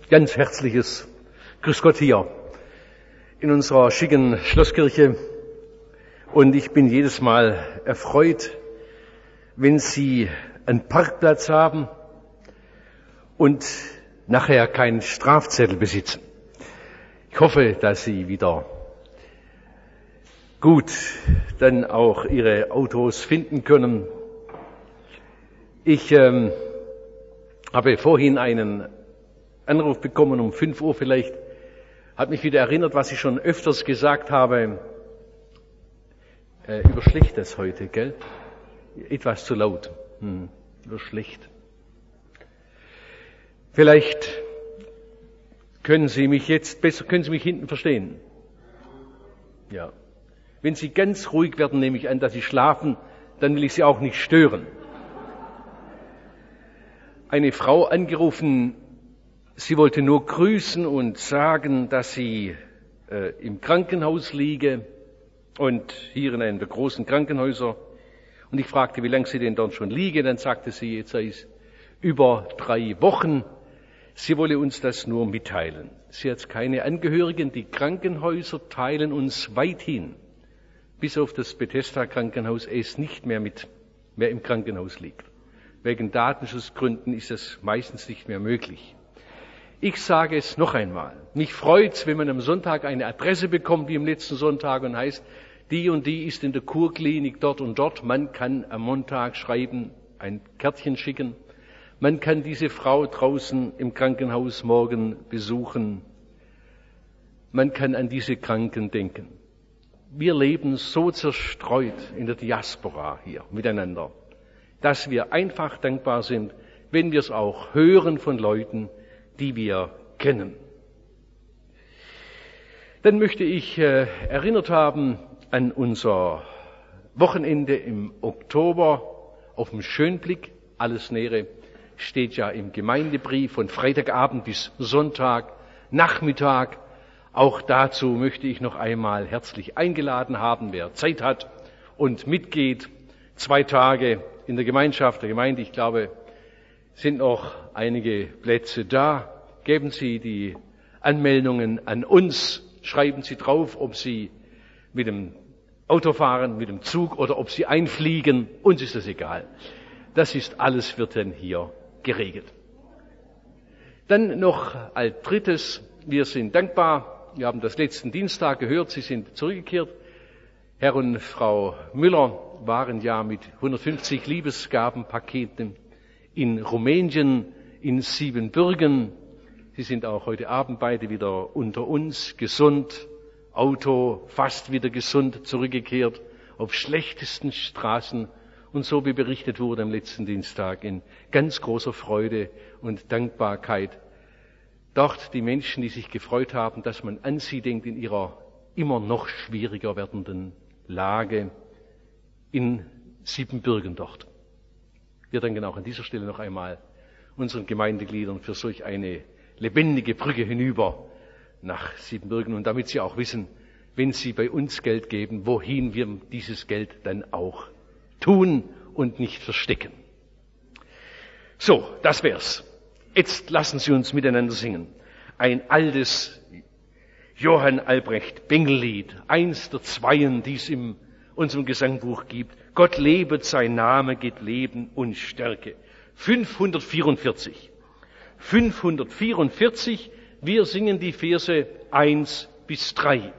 Ganz herzliches Grüß Gott hier in unserer schicken Schlosskirche. Und ich bin jedes Mal erfreut, wenn Sie einen Parkplatz haben und nachher keinen Strafzettel besitzen. Ich hoffe, dass Sie wieder gut dann auch Ihre Autos finden können. Ich habe vorhin einen Anruf bekommen um 5 Uhr vielleicht, hat mich wieder erinnert, was ich schon öfters gesagt habe. Überschlägt das heute, gell? Etwas zu laut. Überschlägt. Vielleicht können Sie mich jetzt besser, können Sie mich hinten verstehen? Ja. Wenn Sie ganz ruhig werden, nehme ich an, dass Sie schlafen, dann will ich Sie auch nicht stören. Eine Frau angerufen, sie wollte nur grüßen und sagen, dass sie im Krankenhaus liege und hier in einem der großen Krankenhäuser. Und ich fragte, wie lange sie denn dort schon liege. Dann sagte sie, jetzt sei es über 3 Wochen. Sie wolle uns das nur mitteilen. Sie hat keine Angehörigen. Die Krankenhäuser teilen uns weithin, bis auf das Bethesda-Krankenhaus, es nicht mehr im Krankenhaus liegt. Wegen Datenschutzgründen ist das meistens nicht mehr möglich. Ich sage es noch einmal. Mich freut's, wenn man am Sonntag eine Adresse bekommt, wie am letzten Sonntag, und heißt, die und die ist in der Kurklinik dort und dort. Man kann am Montag schreiben, ein Kärtchen schicken. Man kann diese Frau draußen im Krankenhaus morgen besuchen. Man kann an diese Kranken denken. Wir leben so zerstreut in der Diaspora hier miteinander, dass wir einfach dankbar sind, wenn wir es auch hören von Leuten, die wir kennen. Dann möchte ich erinnert haben an unser Wochenende im Oktober auf dem Schönblick. Alles Nähere steht ja im Gemeindebrief von Freitagabend bis Sonntagnachmittag. Auch dazu möchte ich noch einmal herzlich eingeladen haben, wer Zeit hat und mitgeht. 2 Tage in der Gemeinschaft der Gemeinde, ich glaube, sind noch einige Plätze da. Geben Sie die Anmeldungen an uns, schreiben Sie drauf, ob Sie mit dem Auto fahren, mit dem Zug oder ob Sie einfliegen. Uns ist das egal. Das ist alles, wird dann hier geregelt. Dann noch als drittes, wir sind dankbar. Wir haben das letzten Dienstag gehört, Sie sind zurückgekehrt. Herr und Frau Müller waren ja mit 150 Liebesgabenpaketen in Rumänien, in Siebenbürgen. Sie sind auch heute Abend beide wieder unter uns, gesund, Auto fast wieder gesund zurückgekehrt, auf schlechtesten Straßen und so wie berichtet wurde am letzten Dienstag in ganz großer Freude und Dankbarkeit. Dort die Menschen, die sich gefreut haben, dass man an sie denkt in ihrer immer noch schwieriger werdenden Lage in Siebenbürgen dort. Wir danken auch an dieser Stelle noch einmal unseren Gemeindegliedern für solch eine lebendige Brücke hinüber nach Siebenbürgen und damit sie auch wissen, wenn sie bei uns Geld geben, wohin wir dieses Geld dann auch tun und nicht verstecken. So, das wär's. Jetzt lassen Sie uns miteinander singen. Ein altes Johann Albrecht Bengel-Lied, eins der 2, die es in unserem Gesangbuch gibt. Gott lebet, sein Name gibt Leben und Stärke. 544. 544, wir singen die Verse 1 bis 3.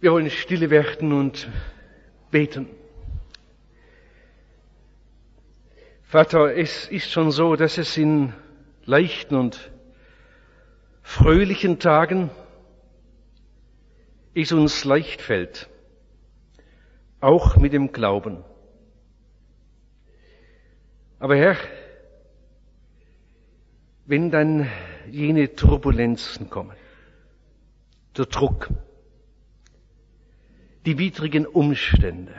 Wir wollen stille werden und beten. Vater, es ist schon so, dass es in leichten und fröhlichen Tagen es uns leicht fällt, auch mit dem Glauben. Aber Herr, wenn dann jene Turbulenzen kommen, der Druck, die widrigen Umstände,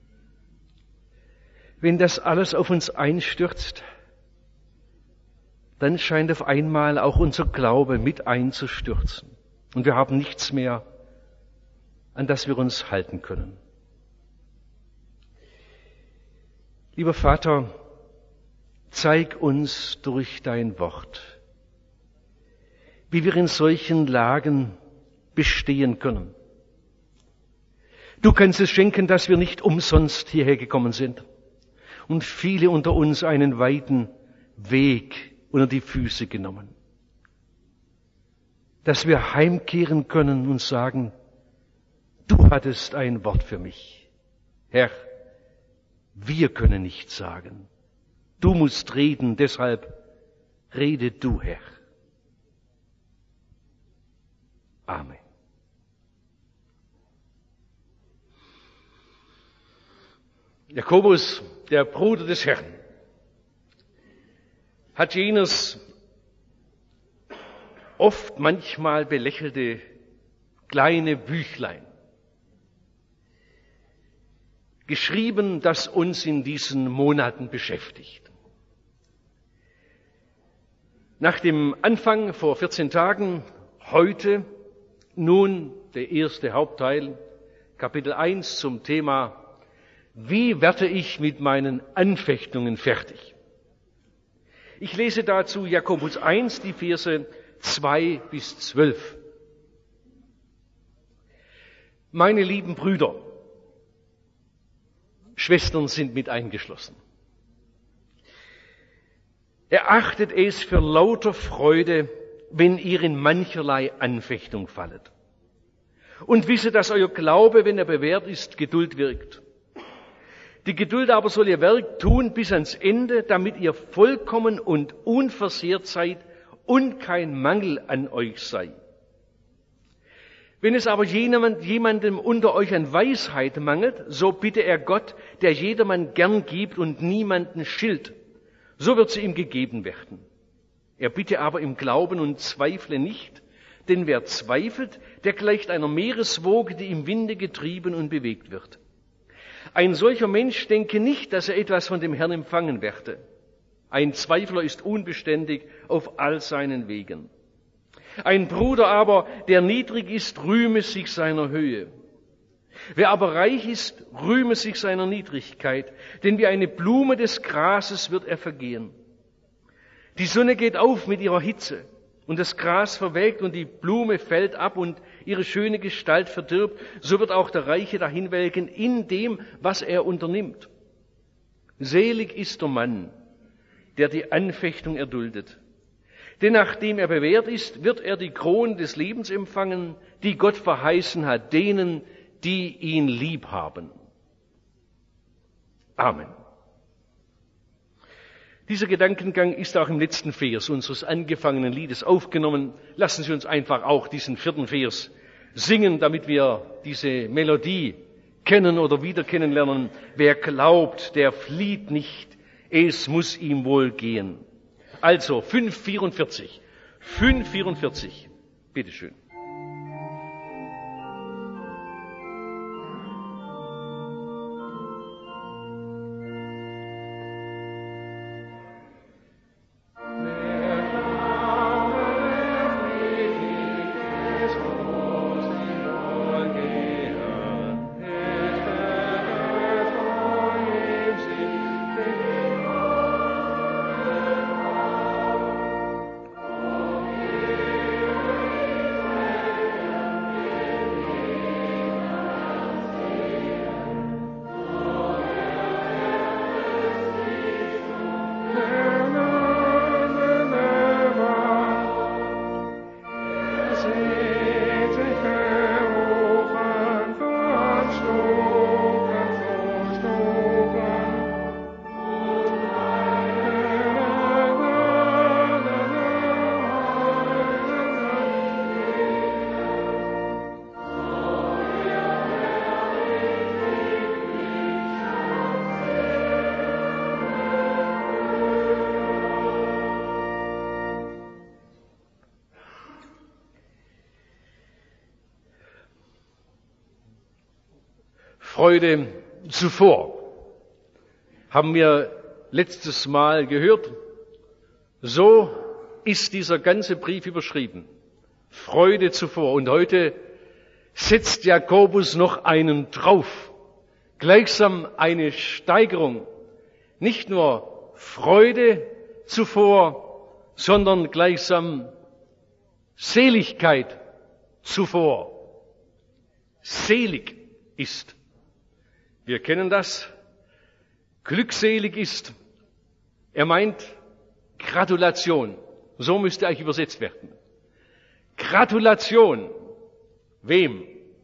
wenn das alles auf uns einstürzt, dann scheint auf einmal auch unser Glaube mit einzustürzen. Und wir haben nichts mehr, an das wir uns halten können. Lieber Vater, zeig uns durch dein Wort, wie wir in solchen Lagen bestehen können. Du kannst es schenken, dass wir nicht umsonst hierher gekommen sind und viele unter uns einen weiten Weg unter die Füße genommen. Dass wir heimkehren können und sagen, du hattest ein Wort für mich. Herr, wir können nichts sagen. Du musst reden, deshalb rede du, Herr. Amen. Jakobus, der Bruder des Herrn, hat jenes oft manchmal belächelte kleine Büchlein geschrieben, das uns in diesen Monaten beschäftigt. Nach dem Anfang vor 14 Tagen, heute nun der erste Hauptteil, Kapitel 1 zum Thema Wie werde ich mit meinen Anfechtungen fertig? Ich lese dazu Jakobus 1, die Verse 2 bis 12. Meine lieben Brüder, Schwestern sind mit eingeschlossen. Erachtet es für lauter Freude, wenn ihr in mancherlei Anfechtung fallet. Und wisse, dass euer Glaube, wenn er bewährt ist, Geduld wirkt. Die Geduld aber soll ihr Werk tun bis ans Ende, damit ihr vollkommen und unversehrt seid und kein Mangel an euch sei. Wenn es aber jemandem unter euch an Weisheit mangelt, so bitte er Gott, der jedermann gern gibt und niemanden schilt. So wird sie ihm gegeben werden. Er bitte aber im Glauben und zweifle nicht, denn wer zweifelt, der gleicht einer Meereswoge, die im Winde getrieben und bewegt wird. Ein solcher Mensch denke nicht, dass er etwas von dem Herrn empfangen werde. Ein Zweifler ist unbeständig auf all seinen Wegen. Ein Bruder aber, der niedrig ist, rühme sich seiner Höhe. Wer aber reich ist, rühme sich seiner Niedrigkeit, denn wie eine Blume des Grases wird er vergehen. Die Sonne geht auf mit ihrer Hitze, und das Gras verwelkt und die Blume fällt ab und ihre schöne Gestalt verdirbt, so wird auch der Reiche dahinwelken in dem, was er unternimmt. Selig ist der Mann, der die Anfechtung erduldet. Denn nachdem er bewährt ist, wird er die Krone des Lebens empfangen, die Gott verheißen hat, denen, die ihn lieb haben. Amen. Dieser Gedankengang ist auch im letzten Vers unseres angefangenen Liedes aufgenommen. Lassen Sie uns einfach auch diesen 4. Vers singen, damit wir diese Melodie kennen oder wieder kennenlernen. Wer glaubt, der flieht nicht, es muss ihm wohl gehen. Also 5,44. 5,44. Bitteschön. Freude zuvor. Haben wir letztes Mal gehört. So ist dieser ganze Brief überschrieben. Freude zuvor. Und heute setzt Jakobus noch einen drauf. Gleichsam eine Steigerung. Nicht nur Freude zuvor, sondern gleichsam Seligkeit zuvor. Selig ist. Wir kennen das. Glückselig ist. Er meint Gratulation. So müsste eigentlich übersetzt werden. Gratulation. Wem?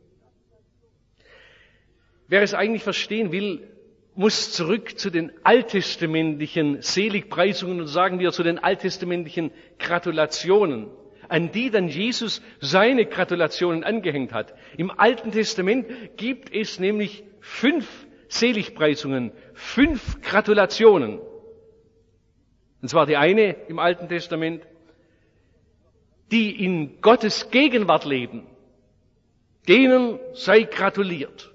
Wer es eigentlich verstehen will, muss zurück zu den alttestamentlichen Seligpreisungen und sagen wir zu den alttestamentlichen Gratulationen, an die dann Jesus seine Gratulationen angehängt hat. Im Alten Testament gibt es nämlich 5 Seligpreisungen, 5 Gratulationen. Und zwar die eine im Alten Testament, die in Gottes Gegenwart leben, denen sei gratuliert.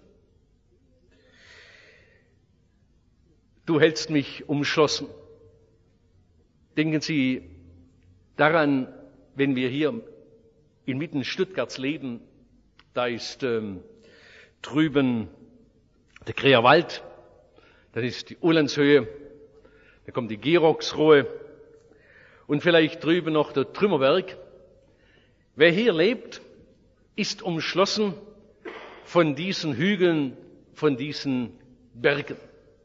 Du hältst mich umschlossen. Denken Sie daran, wenn wir hier inmitten Stuttgarts leben, da ist drüben der Kreerwald, dann ist die Ulandshöhe, da kommt die Geroxrohe und vielleicht drüben noch der Trümmerberg. Wer hier lebt, ist umschlossen von diesen Hügeln, von diesen Bergen.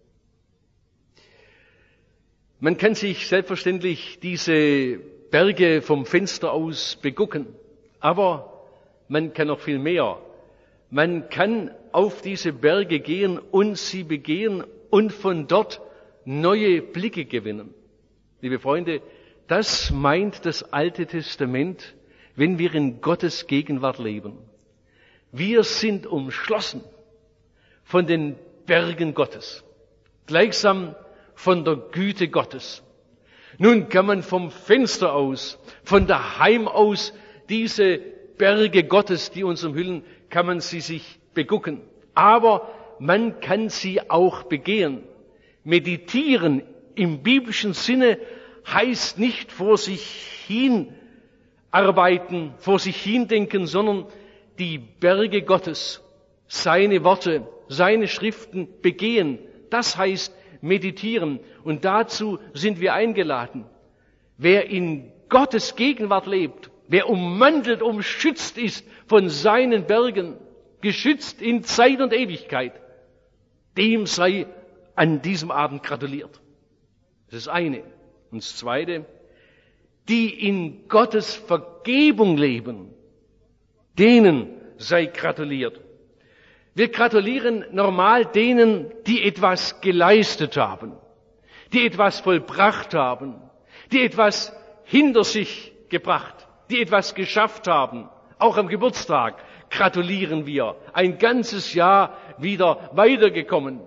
Man kann sich selbstverständlich diese Berge vom Fenster aus begucken, aber man kann noch viel mehr. Man kann auf diese Berge gehen und sie begehen und von dort neue Blicke gewinnen. Liebe Freunde, das meint das Alte Testament, wenn wir in Gottes Gegenwart leben. Wir sind umschlossen von den Bergen Gottes, gleichsam von der Güte Gottes. Nun kann man vom Fenster aus, von daheim aus, diese Berge Gottes, die uns umhüllen, kann man sie sich begucken. Aber man kann sie auch begehen. Meditieren im biblischen Sinne heißt nicht vor sich hin arbeiten, vor sich hin denken, sondern die Berge Gottes, seine Worte, seine Schriften begehen. Das heißt meditieren. Und dazu sind wir eingeladen. Wer in Gottes Gegenwart lebt, wer ummantelt, umschützt ist von seinen Bergen, geschützt in Zeit und Ewigkeit, dem sei an diesem Abend gratuliert. Das ist das eine. Und das zweite, die in Gottes Vergebung leben, denen sei gratuliert. Wir gratulieren normal denen, die etwas geleistet haben, die etwas vollbracht haben, die etwas hinter sich gebracht, die etwas geschafft haben. Auch am Geburtstag gratulieren wir. Ein ganzes Jahr wieder weitergekommen.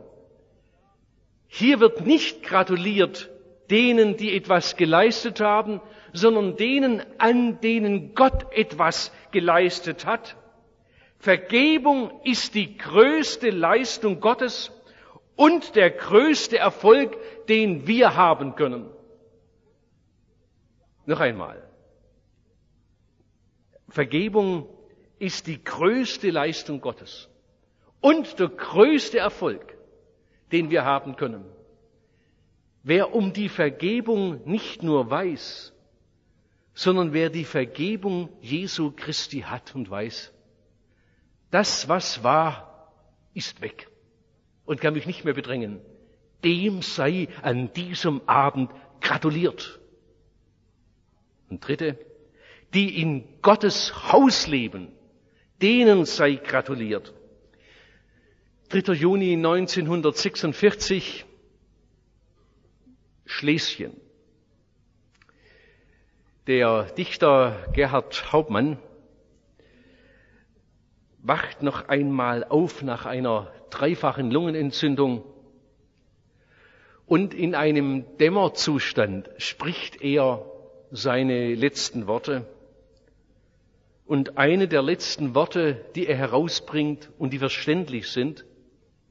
Hier wird nicht gratuliert denen, die etwas geleistet haben, sondern denen, an denen Gott etwas geleistet hat. Vergebung ist die größte Leistung Gottes und der größte Erfolg, den wir haben können. Noch einmal. Vergebung ist die größte Leistung Gottes und der größte Erfolg, den wir haben können. Wer um die Vergebung nicht nur weiß, sondern wer die Vergebung Jesu Christi hat und weiß, das, was war, ist weg und kann mich nicht mehr bedrängen. Dem sei an diesem Abend gratuliert. Und dritte, die in Gottes Haus leben, denen sei gratuliert. 3. Juni 1946, Schlesien. Der Dichter Gerhard Hauptmann wacht noch einmal auf nach einer dreifachen Lungenentzündung und in einem Dämmerzustand spricht er seine letzten Worte. Und eine der letzten Worte, die er herausbringt und die verständlich sind,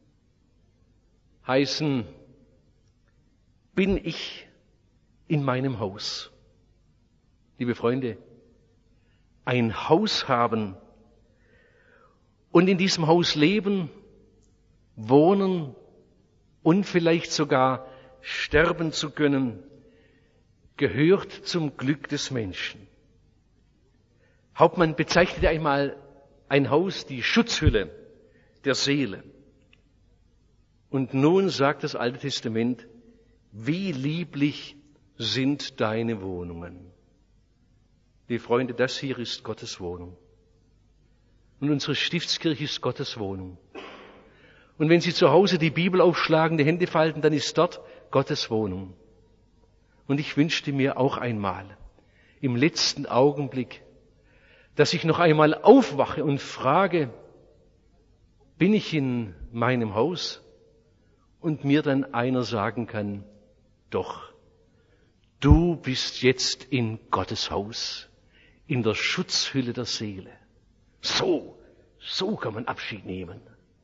heißen, bin ich in meinem Haus. Liebe Freunde, ein Haus haben und in diesem Haus leben, wohnen und vielleicht sogar sterben zu können, gehört zum Glück des Menschen. Hauptmann bezeichnete einmal ein Haus die Schutzhülle der Seele. Und nun sagt das Alte Testament, wie lieblich sind deine Wohnungen. Liebe Freunde, das hier ist Gottes Wohnung. Und unsere Stiftskirche ist Gottes Wohnung. Und wenn Sie zu Hause die Bibel aufschlagen, die Hände falten, dann ist dort Gottes Wohnung. Und ich wünschte mir auch einmal, im letzten Augenblick, dass ich noch einmal aufwache und frage, bin ich in meinem Haus? Und mir dann einer sagen kann, doch, du bist jetzt in Gottes Haus, in der Schutzhülle der Seele. So kann man Abschied nehmen.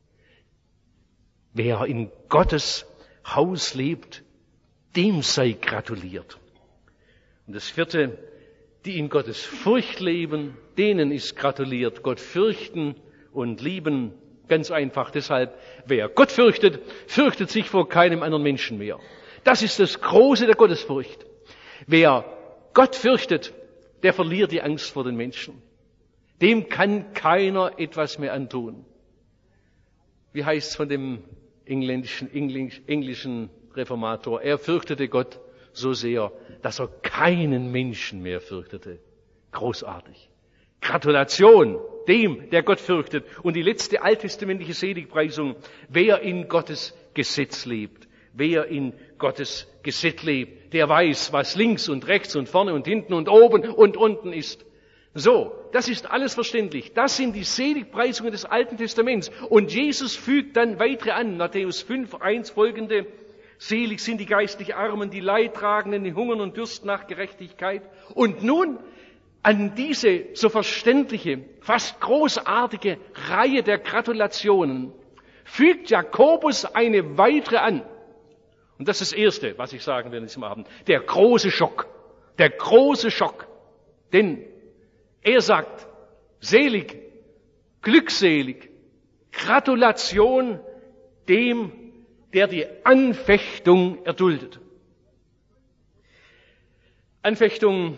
Wer in Gottes Haus lebt, dem sei gratuliert. Und das vierte, die in Gottes Furcht leben, denen ist gratuliert. Gott fürchten und lieben, ganz einfach deshalb, wer Gott fürchtet, fürchtet sich vor keinem anderen Menschen mehr. Das ist das Große der Gottesfurcht. Wer Gott fürchtet, der verliert die Angst vor den Menschen. Dem kann keiner etwas mehr antun. Wie heißt es von dem englischen Reformator? Er fürchtete Gott so sehr, dass er keinen Menschen mehr fürchtete. Großartig. Gratulation dem, der Gott fürchtet. Und die letzte alttestamentliche Seligpreisung, wer in Gottes Gesetz lebt, wer in Gottes Gesetz lebt, der weiß, was links und rechts und vorne und hinten und oben und unten ist. So, das ist alles verständlich. Das sind die Seligpreisungen des Alten Testaments. Und Jesus fügt dann weitere an, Matthäus 5,1 folgende. Selig sind die geistlich Armen, die Leidtragenden, die hungern und dürsten nach Gerechtigkeit. Und nun an diese so verständliche, fast großartige Reihe der Gratulationen fügt Jakobus eine weitere an. Und das ist das Erste, was ich sagen will an diesem Abend. Der große Schock. Der große Schock. Denn er sagt, selig, glückselig, Gratulation dem, der die Anfechtung erduldet. Anfechtung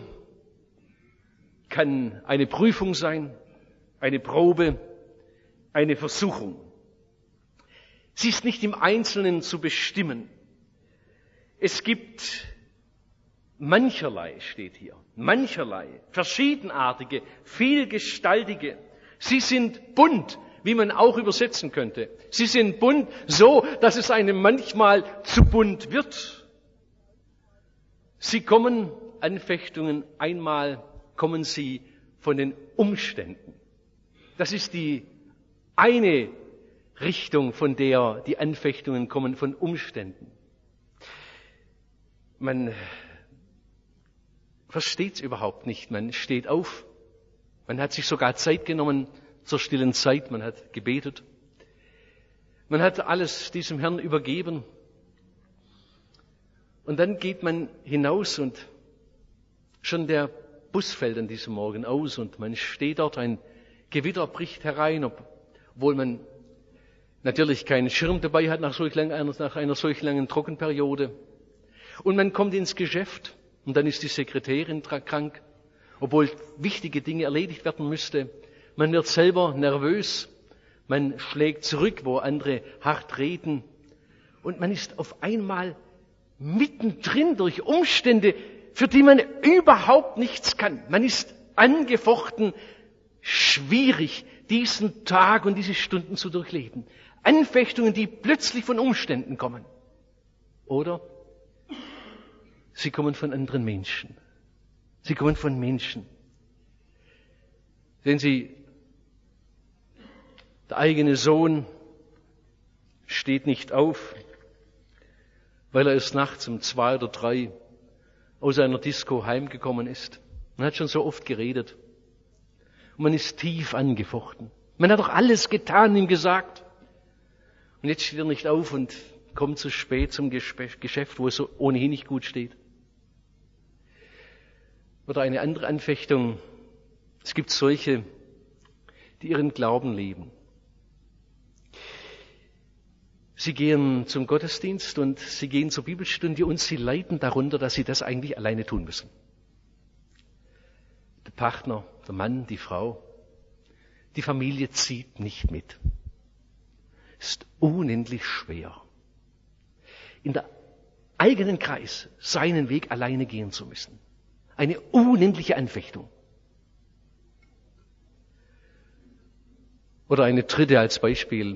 kann eine Prüfung sein, eine Probe, eine Versuchung. Sie ist nicht im Einzelnen zu bestimmen. Es gibt mancherlei, steht hier, mancherlei, verschiedenartige, vielgestaltige. Sie sind bunt, wie man auch übersetzen könnte. Sie sind bunt so, dass es einem manchmal zu bunt wird. Sie kommen, Anfechtungen, einmal kommen sie von den Umständen. Das ist die eine Richtung, von der die Anfechtungen kommen, von Umständen. Man versteht es überhaupt nicht. Man steht auf. Man hat sich sogar Zeit genommen zur stillen Zeit. Man hat gebetet. Man hat alles diesem Herrn übergeben. Und dann geht man hinaus und schon der Bus fällt an diesem Morgen aus und man steht dort, ein Gewitter bricht herein, obwohl man natürlich keinen Schirm dabei hat nach einer solch langen Trockenperiode. Und man kommt ins Geschäft und dann ist die Sekretärin krank, obwohl wichtige Dinge erledigt werden müsste. Man wird selber nervös, man schlägt zurück, wo andere hart reden und man ist auf einmal mittendrin durch Umstände, für die man überhaupt nichts kann. Man ist angefochten, schwierig, diesen Tag und diese Stunden zu durchleben. Anfechtungen, die plötzlich von Umständen kommen. Oder sie kommen von anderen Menschen. Sie kommen von Menschen. Sehen Sie, der eigene Sohn steht nicht auf, weil er erst nachts um 2 oder 3 aus einer Disco heimgekommen ist. Man hat schon so oft geredet. Und man ist tief angefochten. Man hat doch alles getan, ihm gesagt. Und jetzt steht er nicht auf und kommt zu spät zum Geschäft, wo es so ohnehin nicht gut steht. Oder eine andere Anfechtung. Es gibt solche, die ihren Glauben leben. Sie gehen zum Gottesdienst und sie gehen zur Bibelstunde und sie leiden darunter, dass sie das eigentlich alleine tun müssen. Der Partner, der Mann, die Frau, die Familie zieht nicht mit. Es ist unendlich schwer, in der eigenen Kreis seinen Weg alleine gehen zu müssen. Eine unendliche Anfechtung. Oder eine dritte als Beispiel.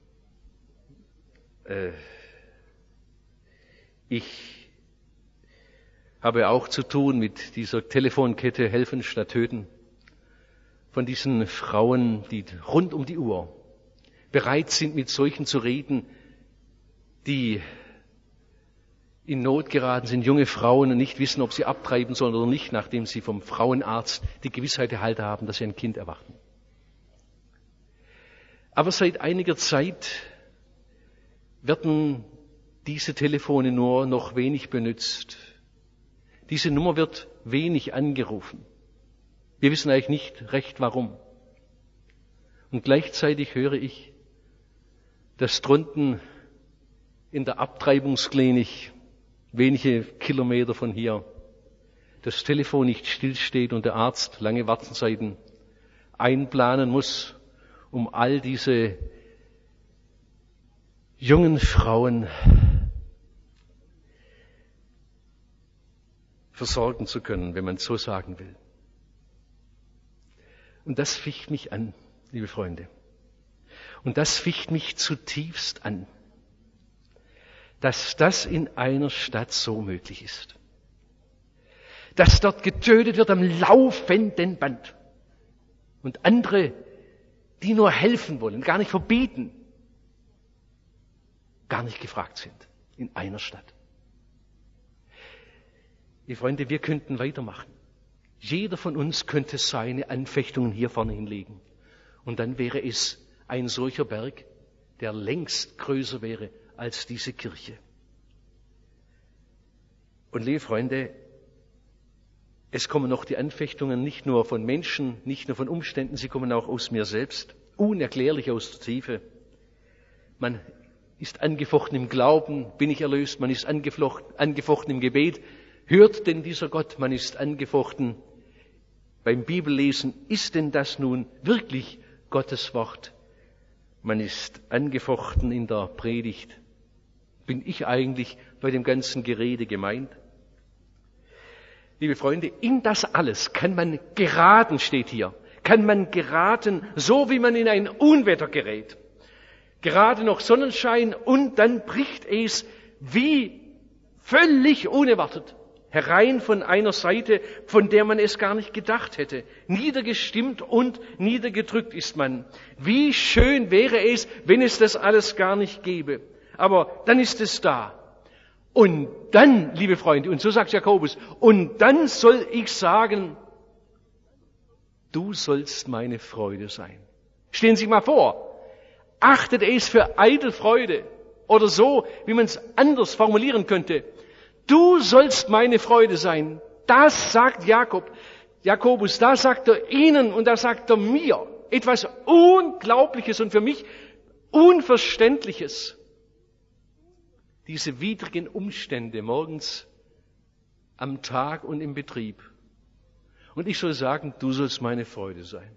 Ich habe auch zu tun mit dieser Telefonkette Helfen statt Töten. Von diesen Frauen, die rund um die Uhr bereit sind, mit solchen zu reden, die in Not geraten sind, junge Frauen und nicht wissen, ob sie abtreiben sollen oder nicht, nachdem sie vom Frauenarzt die Gewissheit erhalten haben, dass sie ein Kind erwarten. Aber seit einiger Zeit werden diese Telefone nur noch wenig benutzt. Diese Nummer wird wenig angerufen. Wir wissen eigentlich nicht recht warum. Und gleichzeitig höre ich, dass drunten in der Abtreibungsklinik, wenige Kilometer von hier, das Telefon nicht stillsteht und der Arzt lange Wartezeiten einplanen muss, um all diese jungen Frauen versorgen zu können, wenn man so sagen will. Und das ficht mich an, liebe Freunde. Und das ficht mich zutiefst an, dass das in einer Stadt so möglich ist. Dass dort getötet wird am laufenden Band. Und andere, die nur helfen wollen, gar nicht verbieten, gar nicht gefragt sind in einer Stadt. Liebe Freunde, wir könnten weitermachen. Jeder von uns könnte seine Anfechtungen hier vorne hinlegen. Und dann wäre es ein solcher Berg, der längst größer wäre als diese Kirche. Und liebe Freunde, es kommen noch die Anfechtungen nicht nur von Menschen, nicht nur von Umständen, sie kommen auch aus mir selbst, unerklärlich aus der Tiefe. Man ist angefochten im Glauben, bin ich erlöst, man ist angefochten im Gebet. Hört denn dieser Gott, man ist angefochten beim Bibellesen, ist denn das nun wirklich Gottes Wort? Man ist angefochten in der Predigt. Bin ich eigentlich bei dem ganzen Gerede gemeint? Liebe Freunde, in das alles kann man geraten, steht hier. Kann man geraten, so wie man in ein Unwetter gerät. Gerade noch Sonnenschein und dann bricht es wie völlig unerwartet herein von einer Seite, von der man es gar nicht gedacht hätte. Niedergestimmt und niedergedrückt ist man. Wie schön wäre es, wenn es das alles gar nicht gäbe. Aber dann ist es da. Und dann, liebe Freunde, und so sagt Jakobus, und dann soll ich sagen, du sollst meine Freude sein. Stellen Sie sich mal vor, achtet es für eitel Freude oder so, wie man es anders formulieren könnte. Du sollst meine Freude sein. Das sagt Jakobus, da sagt er Ihnen und da sagt er mir etwas Unglaubliches und für mich Unverständliches. Diese widrigen Umstände morgens am Tag und im Betrieb. Und ich soll sagen, du sollst meine Freude sein.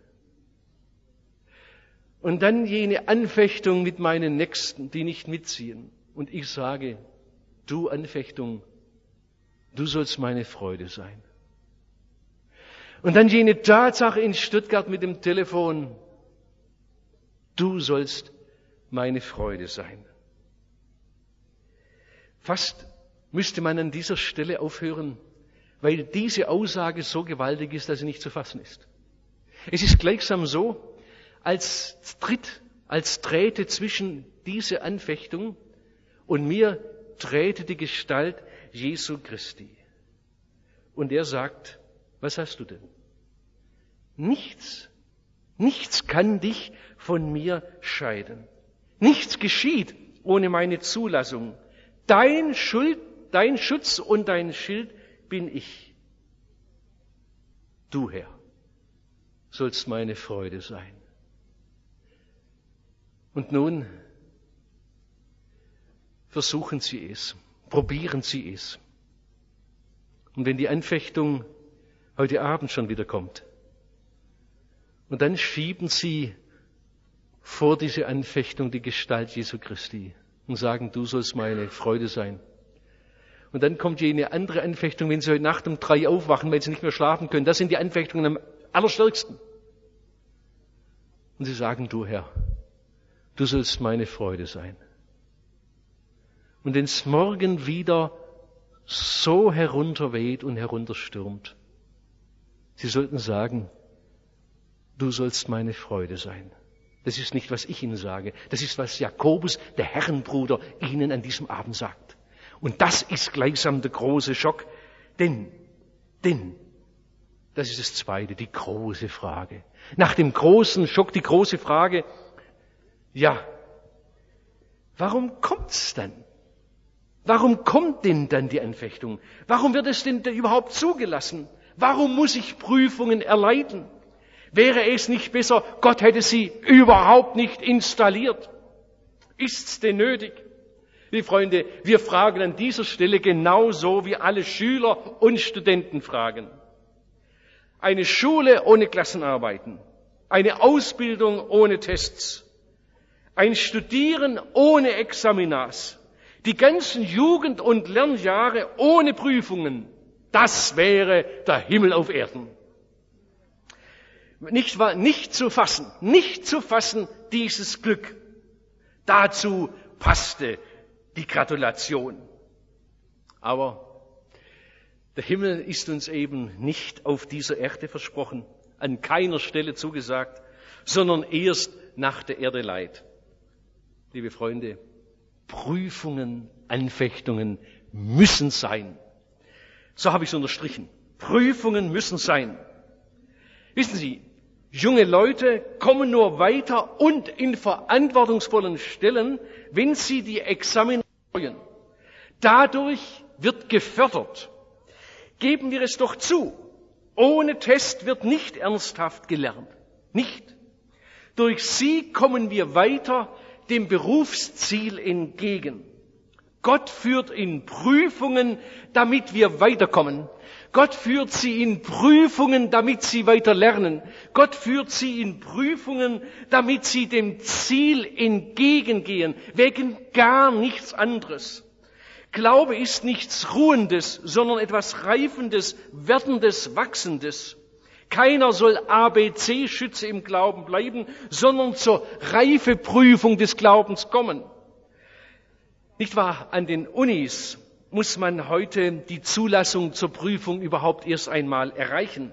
Und dann jene Anfechtung mit meinen Nächsten, die nicht mitziehen. Und ich sage, du Anfechtung, du sollst meine Freude sein. Und dann jene Tatsache in Stuttgart mit dem Telefon, du sollst meine Freude sein. Fast müsste man an dieser Stelle aufhören, weil diese Aussage so gewaltig ist, dass sie nicht zu fassen ist. Es ist gleichsam so, als träte zwischen diese Anfechtung und mir träte die Gestalt Jesu Christi. Und er sagt, was hast du denn? Nichts kann dich von mir scheiden. Nichts geschieht, ohne meine Zulassung. Dein Schutz und dein Schild bin ich. Du, Herr, sollst meine Freude sein. Und nun versuchen Sie es, probieren Sie es. Und wenn die Anfechtung heute Abend schon wieder kommt, und dann schieben Sie vor diese Anfechtung die Gestalt Jesu Christi und sagen, du sollst meine Freude sein. Und dann kommt jene andere Anfechtung, wenn Sie heute Nacht um 3 aufwachen, weil Sie nicht mehr schlafen können. Das sind die Anfechtungen am allerstärksten. Und Sie sagen, du Herr, du sollst meine Freude sein. Und wenn es morgen wieder so herunterweht und herunterstürmt, Sie sollten sagen, du sollst meine Freude sein. Das ist nicht, was ich Ihnen sage. Das ist, was Jakobus, der Herrenbruder, Ihnen an diesem Abend sagt. Und das ist gleichsam der große Schock. Denn, das ist das Zweite, die große Frage. Nach dem großen Schock die große Frage, ja, warum kommt's dann? Warum kommt denn dann die Anfechtung? Warum wird es denn überhaupt zugelassen? Warum muss ich Prüfungen erleiden? Wäre es nicht besser, Gott hätte sie überhaupt nicht installiert? Ist's denn nötig? Liebe Freunde, wir fragen an dieser Stelle genauso, wie alle Schüler und Studenten fragen. Eine Schule ohne Klassenarbeiten, eine Ausbildung ohne Tests, ein Studieren ohne Examinats, die ganzen Jugend- und Lernjahre ohne Prüfungen, das wäre der Himmel auf Erden. Nicht zu fassen, dieses Glück. Dazu passte die Gratulation. Aber der Himmel ist uns eben nicht auf dieser Erde versprochen, an keiner Stelle zugesagt, sondern erst nach der Erde Leid. Liebe Freunde, Prüfungen, Anfechtungen müssen sein. So habe ich es unterstrichen. Prüfungen müssen sein. Wissen Sie, junge Leute kommen nur weiter und in verantwortungsvollen Stellen, wenn sie die Examina freuen. Dadurch wird gefördert. Geben wir es doch zu. Ohne Test wird nicht ernsthaft gelernt. Nicht. Durch sie kommen wir weiter dem Berufsziel entgegen. Gott führt in Prüfungen, damit wir weiterkommen. Gott führt sie in Prüfungen, damit sie weiter lernen. Gott führt sie in Prüfungen, damit sie dem Ziel entgegengehen, wegen gar nichts anderes. Glaube ist nichts Ruhendes, sondern etwas Reifendes, Werdendes, Wachsendes. Keiner soll ABC-Schütze im Glauben bleiben, sondern zur Reifeprüfung des Glaubens kommen. Nicht wahr? An den Unis muss man heute die Zulassung zur Prüfung überhaupt erst einmal erreichen.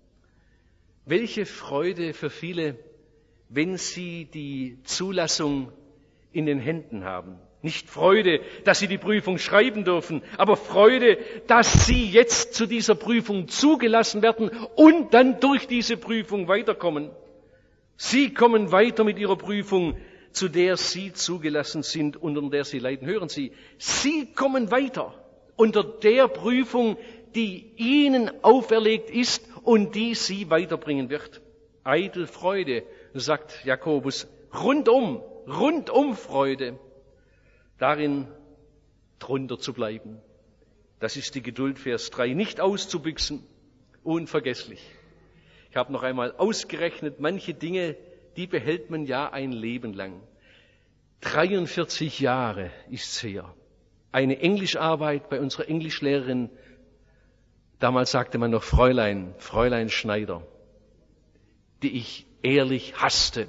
Welche Freude für viele, wenn sie die Zulassung in den Händen haben. Nicht Freude, dass sie die Prüfung schreiben dürfen, aber Freude, dass sie jetzt zu dieser Prüfung zugelassen werden und dann durch diese Prüfung weiterkommen. Sie kommen weiter mit ihrer Prüfung, zu der sie zugelassen sind und unter der sie leiden. Hören Sie, Sie kommen weiter unter der Prüfung, die Ihnen auferlegt ist und die Sie weiterbringen wird. Eitel Freude, sagt Jakobus, rundum Freude. Darin drunter zu bleiben. Das ist die Geduld, Vers 3. Nicht auszubüchsen, unvergesslich. Ich habe noch einmal ausgerechnet, manche Dinge, die behält man ja ein Leben lang. 43 Jahre ist's her. Eine Englischarbeit bei unserer Englischlehrerin, damals sagte man noch Fräulein Schneider, die ich ehrlich hasste.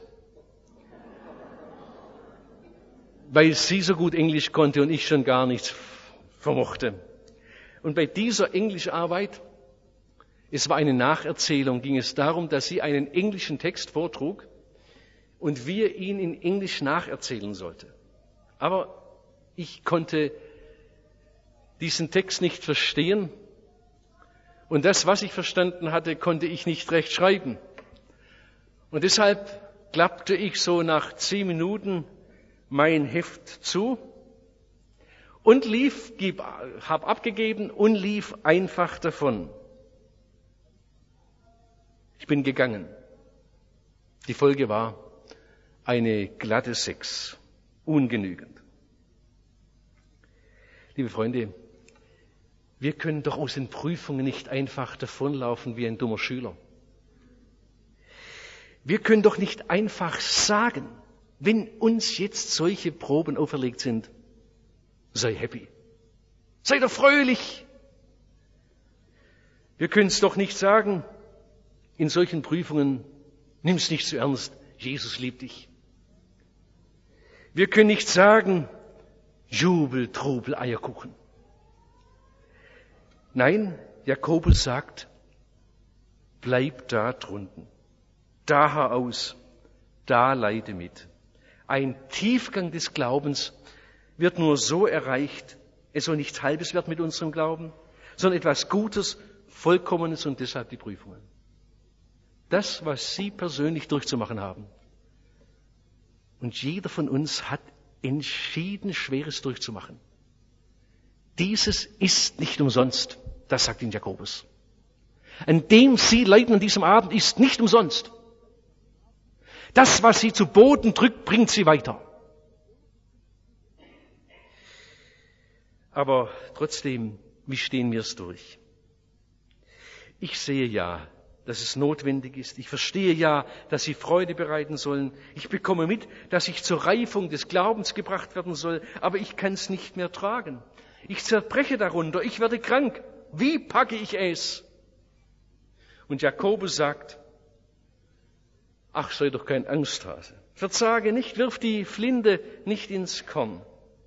Weil sie so gut Englisch konnte und ich schon gar nichts vermochte. Und bei dieser Englischarbeit, es war eine Nacherzählung, ging es darum, dass sie einen englischen Text vortrug und wir ihn in Englisch nacherzählen sollten. Aber ich konnte diesen Text nicht verstehen und das, was ich verstanden hatte, konnte ich nicht recht schreiben. Und deshalb klappte ich so nach 10 Minuten mein Heft zu und hab abgegeben und lief einfach davon. Ich bin gegangen. Die Folge war eine glatte 6, ungenügend. Liebe Freunde, wir können doch aus den Prüfungen nicht einfach davonlaufen wie ein dummer Schüler. Wir können doch nicht einfach sagen, wenn uns jetzt solche Proben auferlegt sind, sei happy, sei doch fröhlich. Wir können es doch nicht sagen, in solchen Prüfungen, nimm's nicht zu ernst, Jesus liebt dich. Wir können nicht sagen, Jubel, Trubel, Eierkuchen. Nein, Jakobus sagt, bleib da drunten, da hör aus, da leide mit. Ein Tiefgang des Glaubens wird nur so erreicht, es soll nichts Halbes werden mit unserem Glauben, sondern etwas Gutes, Vollkommenes und deshalb die Prüfungen. Das, was Sie persönlich durchzumachen haben. Und jeder von uns hat entschieden Schweres durchzumachen. Dieses ist nicht umsonst, das sagt Ihnen Jakobus. An dem Sie leiden an diesem Abend, ist nicht umsonst. Das, was Sie zu Boden drückt, bringt Sie weiter. Aber trotzdem, wie stehen wir es durch? Ich sehe ja, dass es notwendig ist. Ich verstehe ja, dass Sie Freude bereiten sollen. Ich bekomme mit, dass ich zur Reifung des Glaubens gebracht werden soll, aber ich kann es nicht mehr tragen. Ich zerbreche darunter, ich werde krank. Wie packe ich es? Und Jakobus sagt, ach, sei doch kein Angsthase. Verzage nicht, wirf die Flinte nicht ins Korn.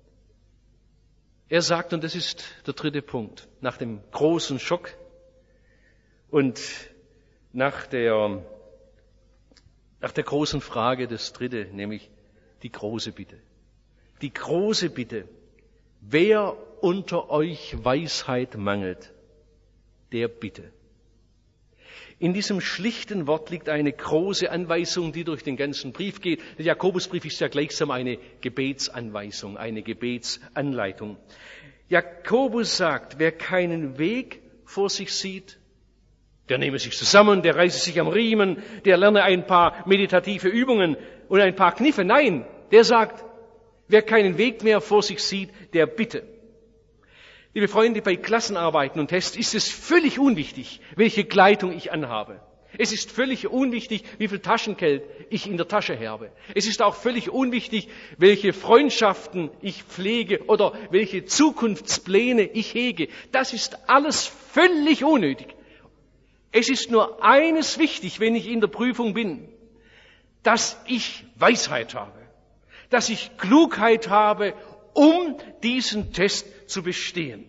Er sagt, und das ist der dritte Punkt, nach dem großen Schock und nach der großen Frage, das dritte, nämlich die große Bitte. Die große Bitte. Wer unter euch Weisheit mangelt, der bitte. In diesem schlichten Wort liegt eine große Anweisung, die durch den ganzen Brief geht. Der Jakobusbrief ist ja gleichsam eine Gebetsanweisung, eine Gebetsanleitung. Jakobus sagt, wer keinen Weg vor sich sieht, der nehme sich zusammen, der reiße sich am Riemen, der lerne ein paar meditative Übungen und ein paar Kniffe. Nein, der sagt, wer keinen Weg mehr vor sich sieht, der bitte. Liebe Freunde, bei Klassenarbeiten und Tests ist es völlig unwichtig, welche Kleidung ich anhabe. Es ist völlig unwichtig, wie viel Taschengeld ich in der Tasche habe. Es ist auch völlig unwichtig, welche Freundschaften ich pflege oder welche Zukunftspläne ich hege. Das ist alles völlig unnötig. Es ist nur eines wichtig, wenn ich in der Prüfung bin, dass ich Weisheit habe, dass ich Klugheit habe, um diesen Test zu bestehen.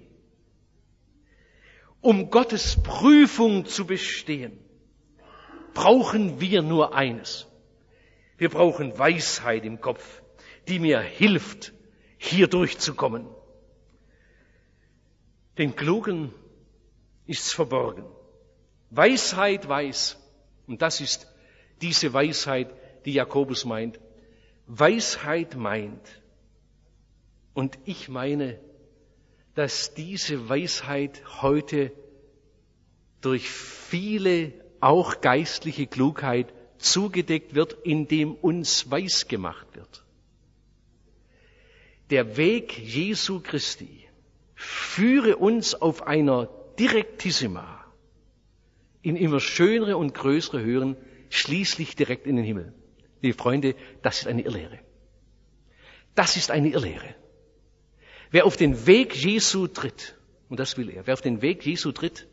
Um Gottes Prüfung zu bestehen, brauchen wir nur eines. Wir brauchen Weisheit im Kopf, die mir hilft, hier durchzukommen. Den Klugen ist's verborgen. Weisheit weiß, und das ist diese Weisheit, die Jakobus meint. Weisheit meint, und ich meine, dass diese Weisheit heute durch viele, auch geistliche Klugheit zugedeckt wird, indem uns weiß gemacht wird. Der Weg Jesu Christi führe uns auf einer Direktissima in immer schönere und größere Höhen, schließlich direkt in den Himmel. Liebe Freunde, das ist eine Irrlehre. Das ist eine Irrlehre. Wer auf den Weg Jesu tritt, und das will er, wer auf den Weg Jesu tritt,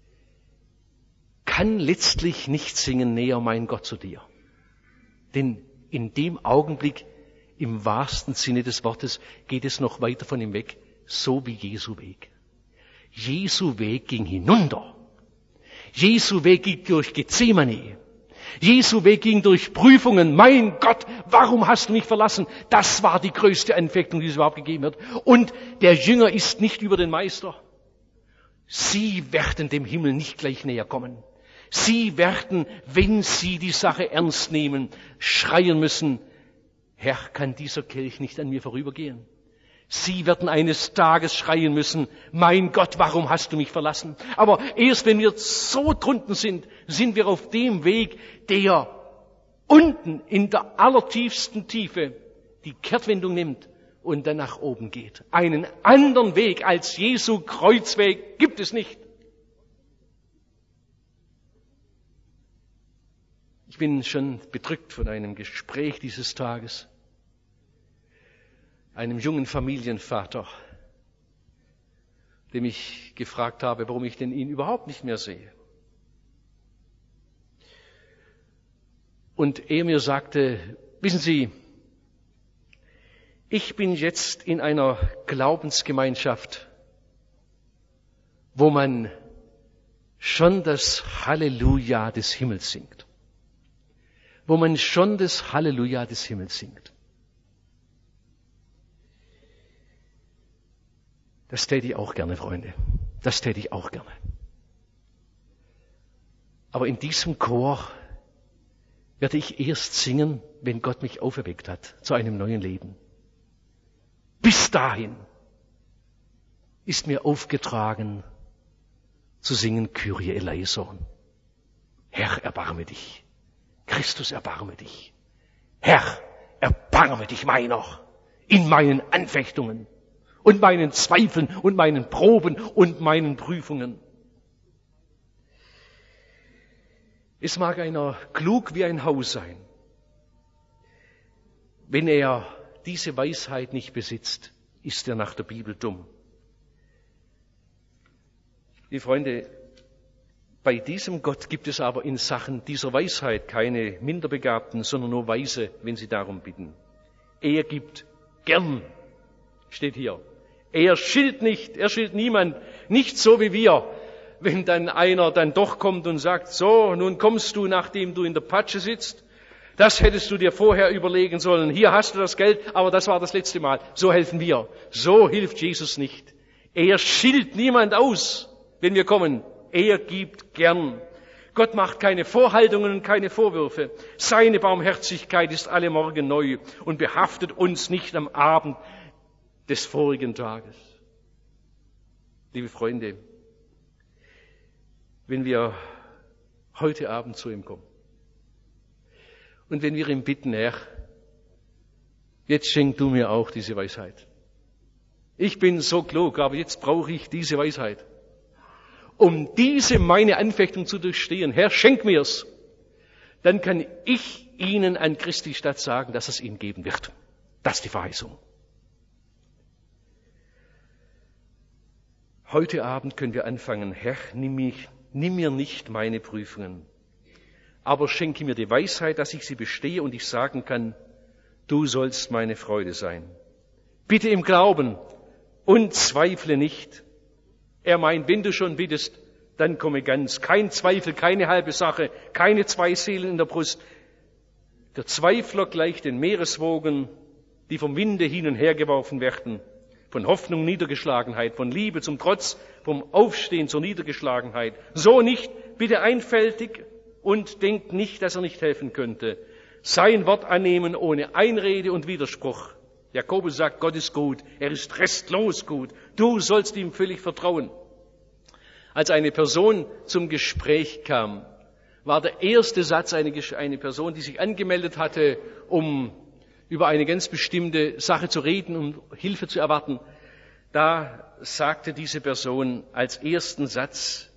kann letztlich nicht singen, näher mein Gott zu dir. Denn in dem Augenblick, im wahrsten Sinne des Wortes, geht es noch weiter von ihm weg, so wie Jesu Weg. Jesu Weg ging hinunter. Jesu Weg ging durch Gethsemane. Jesu Weg ging durch Prüfungen. Mein Gott, warum hast du mich verlassen? Das war die größte Anfechtung, die es überhaupt gegeben hat. Und der Jünger ist nicht über den Meister. Sie werden dem Himmel nicht gleich näher kommen. Sie werden, wenn sie die Sache ernst nehmen, schreien müssen, Herr, kann dieser Kelch nicht an mir vorübergehen? Sie werden eines Tages schreien müssen, mein Gott, warum hast du mich verlassen? Aber erst wenn wir so drunten sind, sind wir auf dem Weg, der unten in der allertiefsten Tiefe die Kehrtwendung nimmt und dann nach oben geht. Einen anderen Weg als Jesu Kreuzweg gibt es nicht. Ich bin schon bedrückt von einem Gespräch dieses Tages, einem jungen Familienvater, dem ich gefragt habe, warum ich denn ihn überhaupt nicht mehr sehe. Und er mir sagte, wissen Sie, ich bin jetzt in einer Glaubensgemeinschaft, wo man schon das Halleluja des Himmels singt. Wo man schon das Halleluja des Himmels singt. Das täte ich auch gerne, Freunde. Das täte ich auch gerne. Aber in diesem Chor werde ich erst singen, wenn Gott mich auferweckt hat zu einem neuen Leben. Bis dahin ist mir aufgetragen, zu singen Kyrie eleison. Herr, erbarme dich. Christus, erbarme dich. Herr, erbarme dich meiner in meinen Anfechtungen und meinen Zweifeln und meinen Proben und meinen Prüfungen. Es mag einer klug wie ein Haus sein. Wenn er diese Weisheit nicht besitzt, ist er nach der Bibel dumm. Liebe Freunde, bei diesem Gott gibt es aber in Sachen dieser Weisheit keine Minderbegabten, sondern nur Weise, wenn sie darum bitten. Er gibt gern, steht hier. Er schilt nicht, er schilt niemand, nicht so wie wir. Wenn dann einer dann doch kommt und sagt, so, nun kommst du, nachdem du in der Patsche sitzt, das hättest du dir vorher überlegen sollen, hier hast du das Geld, aber das war das letzte Mal. So helfen wir. So hilft Jesus nicht. Er schilt niemand aus, wenn wir kommen. Er gibt gern. Gott macht keine Vorhaltungen und keine Vorwürfe. Seine Barmherzigkeit ist alle Morgen neu und behaftet uns nicht am Abend des vorigen Tages. Liebe Freunde, wenn wir heute Abend zu ihm kommen und wenn wir ihn bitten, Herr, jetzt schenk du mir auch diese Weisheit. Ich bin so klug, aber jetzt brauche ich diese Weisheit. Um diese meine Anfechtung zu durchstehen, Herr, schenk mir's. Dann kann ich Ihnen an Christi Stadt sagen, dass es Ihnen geben wird. Das ist die Verheißung. Heute Abend können wir anfangen, Herr, nimm mir nicht meine Prüfungen, aber schenke mir die Weisheit, dass ich sie bestehe und ich sagen kann, du sollst meine Freude sein. Bitte im Glauben und zweifle nicht. Er meint, wenn du schon bittest, dann komme ganz. Kein Zweifel, keine halbe Sache, keine zwei Seelen in der Brust. Der Zweifler gleicht den Meereswogen, die vom Winde hin und her geworfen werden. Von Hoffnung, Niedergeschlagenheit, von Liebe zum Trotz, vom Aufstehen zur Niedergeschlagenheit. So nicht, bitte einfältig und denkt nicht, dass er nicht helfen könnte. Sein Wort annehmen ohne Einrede und Widerspruch. Jakobus sagt, Gott ist gut, er ist restlos gut. Du sollst ihm völlig vertrauen. Als eine Person zum Gespräch kam, war der erste Satz eine Person, die sich angemeldet hatte, um über eine ganz bestimmte Sache zu reden, um Hilfe zu erwarten. Da sagte diese Person als ersten Satz,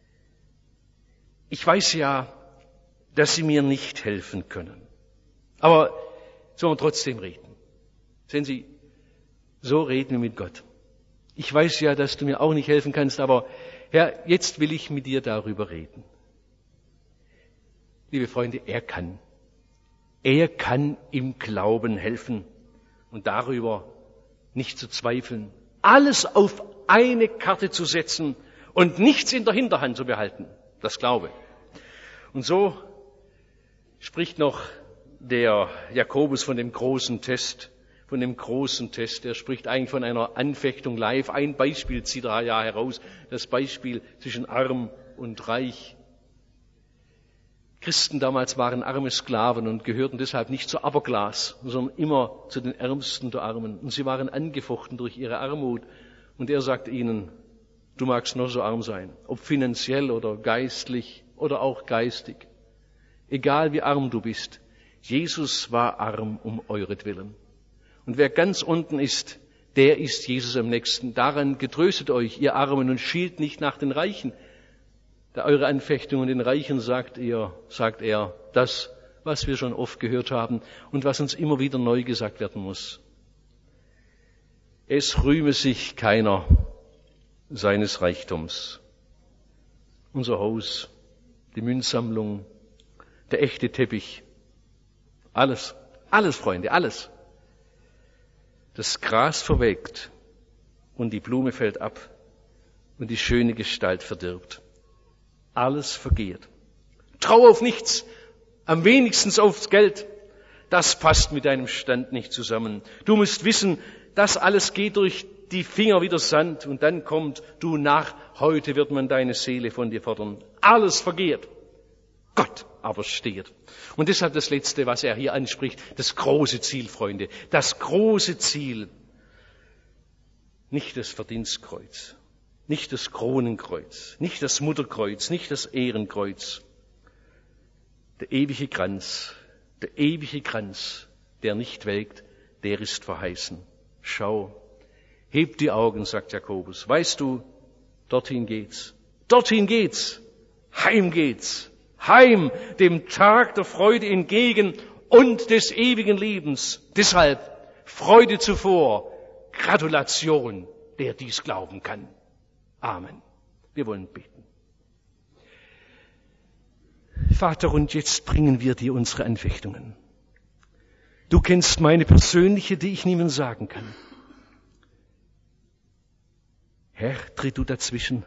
ich weiß ja, dass Sie mir nicht helfen können, aber sollen wir trotzdem reden. Sehen Sie, so reden wir mit Gott. Ich weiß ja, dass du mir auch nicht helfen kannst, aber Herr, jetzt will ich mit dir darüber reden. Liebe Freunde, er kann. Er kann im Glauben helfen und darüber nicht zu zweifeln. Alles auf eine Karte zu setzen und nichts in der Hinterhand zu behalten. Das Glaube. Und so spricht noch der Jakobus von dem großen Test. Er spricht eigentlich von einer Anfechtung live. Ein Beispiel zieht er ja heraus. Das Beispiel zwischen Arm und Reich. Christen damals waren arme Sklaven und gehörten deshalb nicht zur Upper Class, sondern immer zu den Ärmsten der Armen. Und sie waren angefochten durch ihre Armut. Und er sagt ihnen, du magst noch so arm sein, ob finanziell oder geistlich oder auch geistig. Egal wie arm du bist, Jesus war arm um euretwillen. Und wer ganz unten ist, der ist Jesus am nächsten. Daran getröstet euch, ihr Armen, und schielt nicht nach den Reichen. Da eure Anfechtungen den Reichen sagt er, das, was wir schon oft gehört haben und was uns immer wieder neu gesagt werden muss. Es rühme sich keiner seines Reichtums. Unser Haus, die Münzsammlung, der echte Teppich, alles, Freunde, alles. Das Gras verwelkt und die Blume fällt ab und die schöne Gestalt verdirbt. Alles vergeht. Trau auf nichts, am wenigsten aufs Geld. Das passt mit deinem Stand nicht zusammen. Du musst wissen, das alles geht durch die Finger wie der Sand und dann kommt du nach. Heute wird man deine Seele von dir fordern. Alles vergeht. Gott aber steht. Und deshalb das Letzte, was er hier anspricht, das große Ziel, Freunde. Das große Ziel. Nicht das Verdienstkreuz. Nicht das Kronenkreuz, nicht das Mutterkreuz, nicht das Ehrenkreuz. Der ewige Kranz, der nicht welkt, der ist verheißen. Schau, heb die Augen, sagt Jakobus. Weißt du, dorthin geht's. Heim geht's. Heim, dem Tag der Freude entgegen und des ewigen Lebens. Deshalb Freude zuvor, Gratulation, der dies glauben kann. Amen. Wir wollen beten. Vater, und jetzt bringen wir dir unsere Anfechtungen. Du kennst meine persönliche, die ich niemand sagen kann. Herr, tritt du dazwischen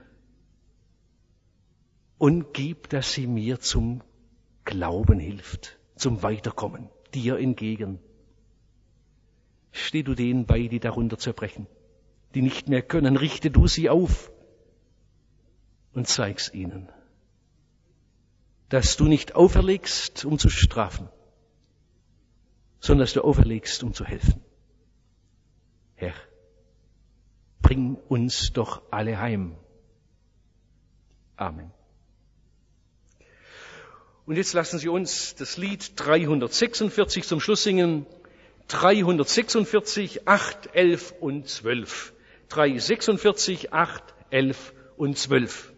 und gib, dass sie mir zum Glauben hilft, zum Weiterkommen, dir entgegen. Steh du denen bei, die darunter zerbrechen, die nicht mehr können, richte du sie auf. Und zeig's ihnen, dass du nicht auferlegst, um zu strafen, sondern dass du auferlegst, um zu helfen. Herr, bring uns doch alle heim. Amen. Und jetzt lassen Sie uns das Lied 346 zum Schluss singen. 346, 8, 11 und 12. 346, 8, 11 und 12.